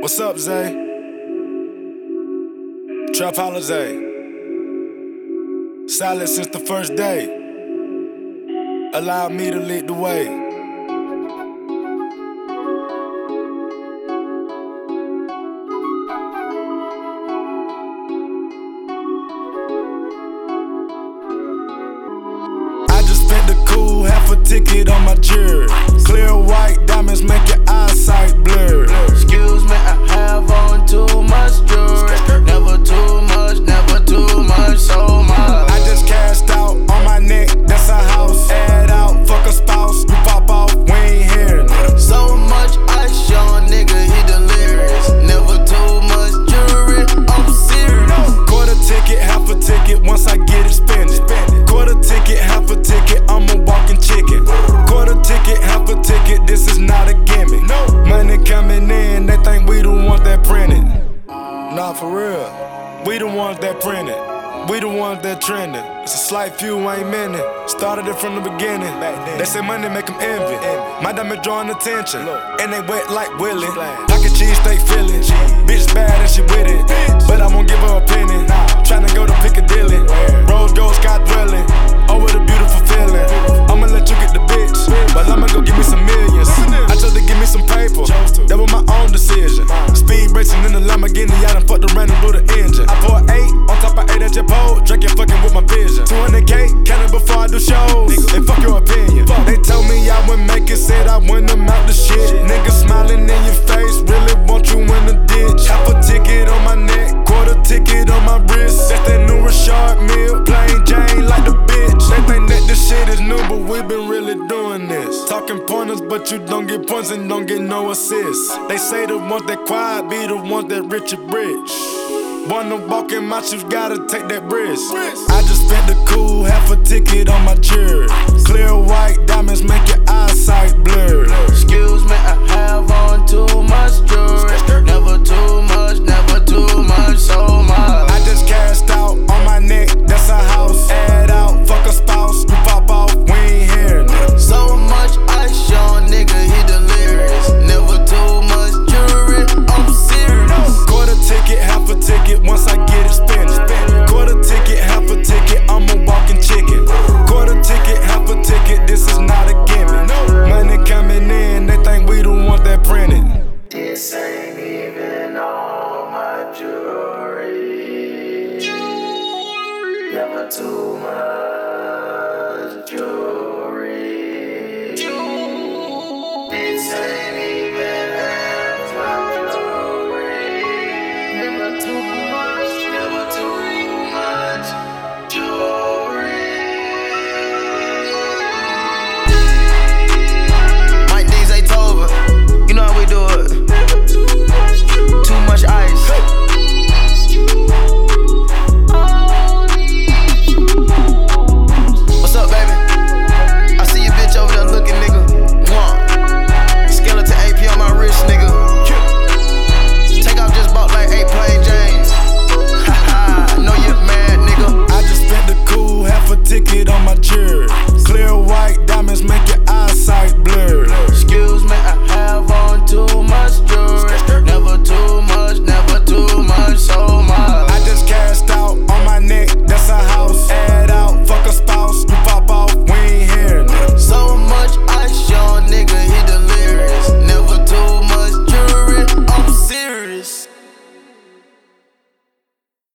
What's up, Zay? Trap holiday. Silent since the first day. Allow me to lead the way. I just spent the cool half a ticket on my jewelry. Clear white diamonds make your eyesight blur. Excuse me, I have on too much jewelry. Never too much, so much. I just cashed out on my neck, that's a house. Add out, fuck a spouse, we pop off, we ain't here. So much ice on nigga, he delirious. Never too much jewelry, I'm serious. Quarter ticket, half a ticket, once I get it, spend it. Quarter ticket, half a ticket, I'm a walking chicken. Quarter ticket, half a ticket, this is not a gimmick. Money coming in, they think we the ones that printed. Nah, for real, we the ones that printed. We the ones that trending. It's a slight few, ain't many. Started it from the beginning. They say money make them envy. My diamond drawing attention, and they wet like Willie. Pocket cheese, stay feeling. Bitch bad and she with it, but I won't give her a penny. Tryna go to Piccadilly, Rose gold sky dwelling. Oh, what a beautiful feeling. I'ma let you get the bitch, but I'ma go give me some millions. I chose to give me some paper, that was my own decision. Speed racing in the Lamborghini, I done fucked around and blew the engine. I pour 8 on top of 8 at your pole, drinking fucking with my vision. 200K, counting before I do shows, and fuck your opinion. They told me I wouldn't make it, said I wouldn't amount to shit. Niggas smiling in your face, really want you in the ditch. Half a ticket on my neck, quarter ticket on my wrist. That's that new Rashard Mill, plain Jane like the bitch. They think that this shit is new, but we been really doing this. Talking pointers, but you don't get points and don't get no assists. They say the ones that quiet be the ones that rich or rich. Wanna walk in my shoes, gotta take that risk. I just spent the cool half a ticket on my jewelry. Clear white diamonds make your eyesight blur.